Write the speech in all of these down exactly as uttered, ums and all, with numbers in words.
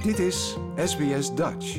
Dit is S B S Dutch.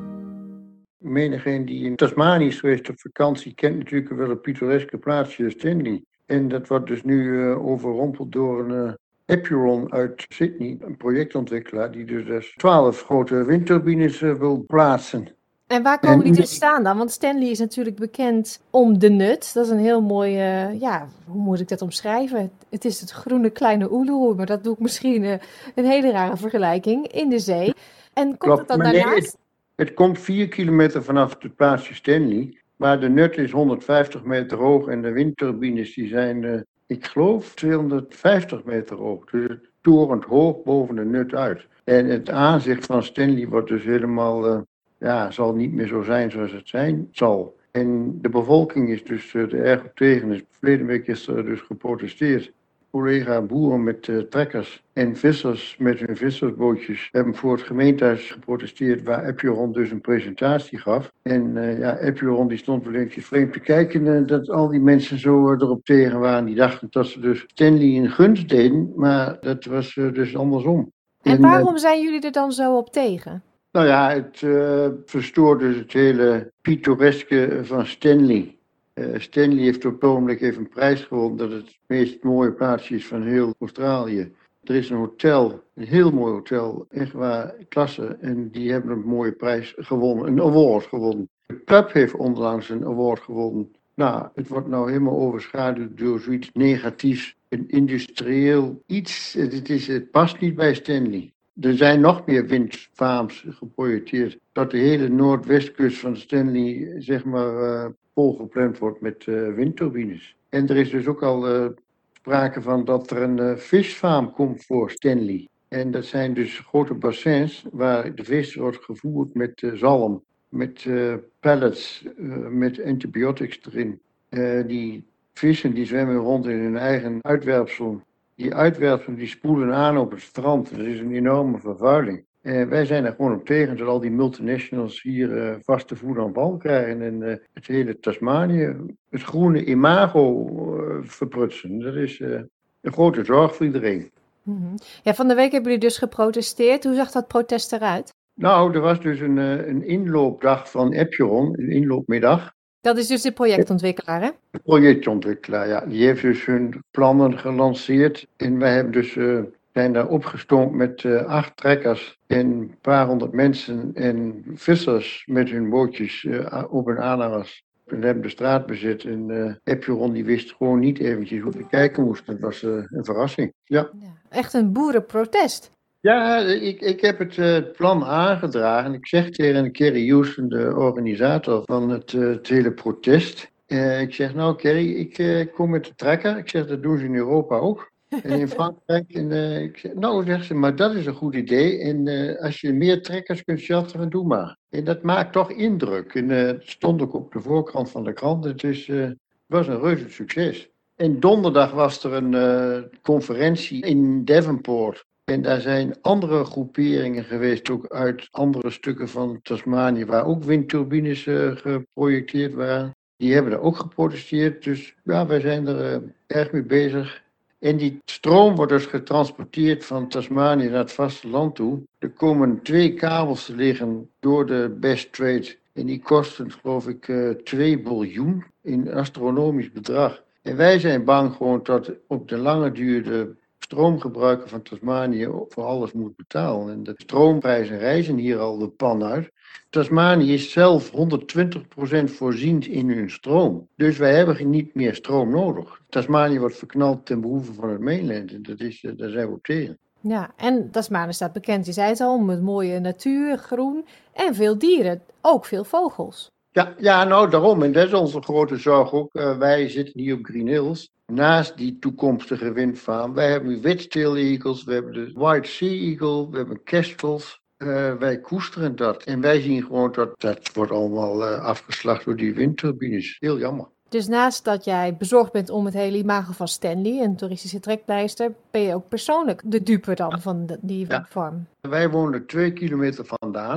Menigeen die in Tasmanië is geweest op vakantie kent natuurlijk wel het pittoreske plaatsje Stanley. En dat wordt dus nu uh, overrompeld door een uh, Epuron uit Sydney, een projectontwikkelaar die dus twaalf grote windturbines uh, wil plaatsen. En waar komen die te staan dan? Want Stanley is natuurlijk bekend om de nut. Dat is een heel mooi, uh, ja, hoe moet ik dat omschrijven? Het is het groene kleine Uluru, maar dat doe ik misschien uh, een hele rare vergelijking, in de zee. En komt Klopt, het dan maar daarnaast? Nee, het, het komt vier kilometer vanaf het plaatsje Stanley, maar de nut is honderdvijftig meter hoog en de windturbines die zijn, uh, ik geloof, tweehonderdvijftig meter hoog. Dus het torent hoog boven de nut uit. En het aanzicht van Stanley wordt dus helemaal... Uh, Ja, zal niet meer zo zijn zoals het zijn zal. En de bevolking is dus uh, er erg op tegen. Dus verleden week is er dus geprotesteerd. Collega boeren met uh, trekkers en vissers met hun vissersbootjes hebben voor het gemeentehuis geprotesteerd, waar Epuron dus een presentatie gaf. En uh, ja, Epuron die stond wel eventjes vreemd te kijken uh, dat al die mensen zo uh, erop tegen waren. Die dachten dat ze dus Stanley een gunst deden, maar dat was uh, dus andersom. En, en waarom uh, zijn jullie er dan zo op tegen? Nou ja, het uh, verstoort dus het hele pittoreske van Stanley. Uh, Stanley heeft op het ogenblik even een prijs gewonnen dat het het meest mooie plaatsje is van heel Australië. Er is een hotel, een heel mooi hotel, echt waar, klasse, en die hebben een mooie prijs gewonnen, een award gewonnen. De pub heeft onlangs een award gewonnen. Nou, het wordt nou helemaal overschaduwd door zoiets negatiefs, een industrieel iets. Het, is, het past niet bij Stanley. Er zijn nog meer windfarms geprojecteerd, dat de hele noordwestkust van Stanley zeg maar uh, volgepland wordt met uh, windturbines. En er is dus ook al uh, sprake van dat er een uh, visfarm komt voor Stanley. En dat zijn dus grote bassins waar de vis wordt gevoerd met uh, zalm, met uh, pellets, uh, met antibiotics erin. Uh, die vissen die zwemmen rond in hun eigen uitwerpsel. Die uitwerpselen die spoelen aan op het strand. Dat is een enorme vervuiling. En wij zijn er gewoon op tegen dat al die multinationals hier uh, vaste voet aan wal krijgen. En uh, het hele Tasmanië, het groene imago uh, verprutsen. Dat is uh, een grote zorg voor iedereen. Mm-hmm. Ja, van de week hebben jullie dus geprotesteerd. Hoe zag dat protest eruit? Nou, er was dus een, uh, een inloopdag van Epuron, een inloopmiddag. Dat is dus de projectontwikkelaar, hè? De projectontwikkelaar, ja. Die heeft dus hun plannen gelanceerd. En wij hebben dus, uh, zijn daar opgestoomd met uh, acht trekkers en een paar honderd mensen en vissers met hun bootjes uh, op hun aanhangers. We hebben de straat bezet en uh, Epuron die wist gewoon niet eventjes hoe te kijken moest. Dat was uh, een verrassing, ja. Ja. Echt een boerenprotest. Ja, ik, ik heb het, uh, het plan aangedragen. Ik zeg tegen Kerry Houston, de organisator van het, uh, het hele protest. Uh, ik zeg, nou Kerry, ik uh, kom met de trekker. Ik zeg, dat doen ze in Europa ook. En in Frankrijk. En, uh, ik zeg, nou, zegt ze, maar dat is een goed idee. En uh, als je meer trekkers kunt charteren, doe maar. En dat maakt toch indruk. En uh, het stond ook op de voorkant van de krant. Het is, uh, het was een reuze succes. En donderdag was er een uh, conferentie in Devonport. En daar zijn andere groeperingen geweest, ook uit andere stukken van Tasmanië, waar ook windturbines uh, geprojecteerd waren. Die hebben er ook geprotesteerd, dus ja, wij zijn er uh, erg mee bezig. En die stroom wordt dus getransporteerd van Tasmanië naar het vasteland toe. Er komen twee kabels te liggen door de Bass Strait. En die kosten, geloof ik, uh, twee biljoen in astronomisch bedrag. En wij zijn bang gewoon dat op de lange duur de stroomgebruiker van Tasmanië voor alles moet betalen. En de stroomprijzen reizen hier al de pan uit. Tasmanië is zelf honderdtwintig procent voorzien in hun stroom. Dus wij hebben niet meer stroom nodig. Tasmanië wordt verknald ten behoeve van het mainland. En dat is, daar zijn we op tegen. Ja, en Tasmanië staat bekend, je zei het al, met mooie natuur, groen en veel dieren. Ook veel vogels. Ja, ja, nou daarom. En dat is onze grote zorg ook. Uh, wij zitten hier op Green Hills. Naast die toekomstige windfarm. Wij hebben nu Wedge-tailed eagles, we hebben de White Sea Eagle, we hebben kestrels. Uh, wij koesteren dat. En wij zien gewoon dat dat wordt allemaal uh, afgeslacht door die windturbines. Heel jammer. Dus naast dat jij bezorgd bent om het hele imago van Stanley, een toeristische trekpleister, ben je ook persoonlijk de dupe dan van de, die windfarm? Ja. Wij wonen twee kilometer vandaan.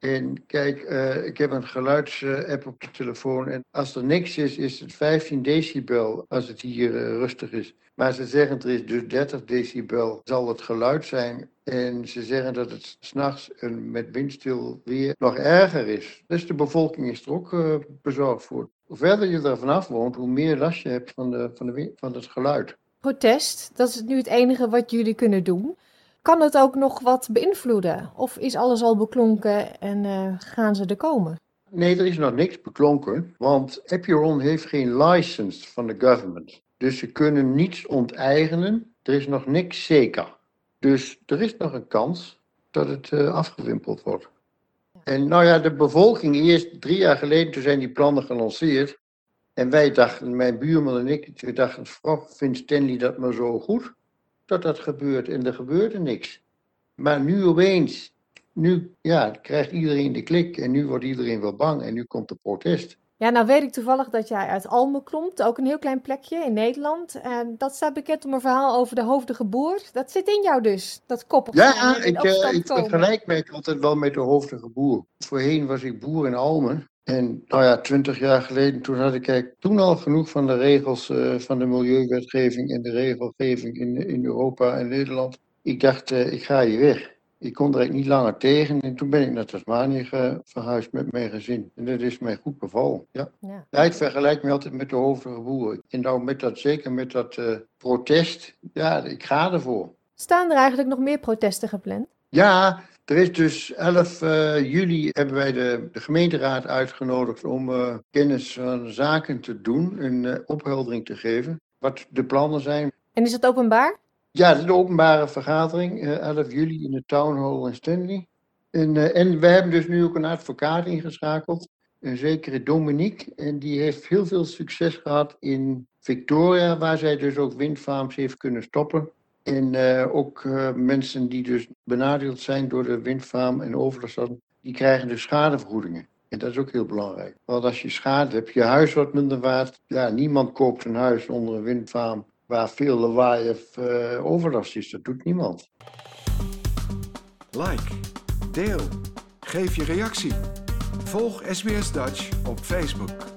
En kijk, uh, ik heb een geluidsapp op de telefoon en als er niks is, is het vijftien decibel als het hier uh, rustig is. Maar ze zeggen er is dus dertig decibel zal het geluid zijn. En ze zeggen dat het 's nachts met windstil weer nog erger is. Dus de bevolking is er ook uh, bezorgd voor. Hoe verder je er vanaf woont, hoe meer last je hebt van, de, van, de, van het geluid. Protest, dat is nu het enige wat jullie kunnen doen. Kan het ook nog wat beïnvloeden? Of is alles al beklonken en uh, gaan ze er komen? Nee, er is nog niks beklonken, want Epiron heeft geen license van de government. Dus ze kunnen niets onteigenen. Er is nog niks zeker. Dus er is nog een kans dat het uh, afgewimpeld wordt. En nou ja, de bevolking, eerst drie jaar geleden, toen zijn die plannen gelanceerd. En wij dachten, mijn buurman en ik, we dachten, vindt Stanley dat maar zo goed? Dat dat gebeurt en er gebeurde niks. Maar nu opeens, nu ja, krijgt iedereen de klik en nu wordt iedereen wel bang en nu komt de protest. Ja, nou weet ik toevallig dat jij uit Almen komt, ook een heel klein plekje in Nederland. En dat staat bekend om een verhaal over de hoofdige boer. Dat zit in jou dus, dat koppig. Ja, ik, uh, ik vergelijk mij altijd wel met de hoofdige boer. Voorheen was ik boer in Almen. En nou ja, twintig jaar geleden, toen had ik kijk, toen al genoeg van de regels uh, van de milieuwetgeving en de regelgeving in, in Europa en Nederland. Ik dacht, uh, ik ga hier weg. Ik kon er eigenlijk niet langer tegen en toen ben ik naar Tasmanië ge- verhuisd met mijn gezin. En dat is mij goed bevallen. Ja. Ja. Ja, ik vergelijk me altijd met de hoofdige boer. En nou met dat, zeker met dat uh, protest, ja, ik ga ervoor. Staan er eigenlijk nog meer protesten gepland? Ja, er is dus elf uh, juli hebben wij de, de gemeenteraad uitgenodigd om uh, kennis van zaken te doen en uh, opheldering te geven. Wat de plannen zijn. En is dat openbaar? Ja, het is een openbare vergadering, uh, elf juli in de Town Hall in Stanley. En, uh, en we hebben dus nu ook een advocaat ingeschakeld, een zekere Dominique. En die heeft heel veel succes gehad in Victoria, waar zij dus ook windfarms heeft kunnen stoppen. En uh, ook uh, mensen die dus benadeeld zijn door de windfarm en overlast hadden, die krijgen dus schadevergoedingen. En dat is ook heel belangrijk. Want als je schade hebt, je huis wordt minder waard. Ja, niemand koopt een huis onder een windfarm waar veel lawaai of uh, overlast is. Dat doet niemand. Like, deel, geef je reactie. Volg S B S Dutch op Facebook.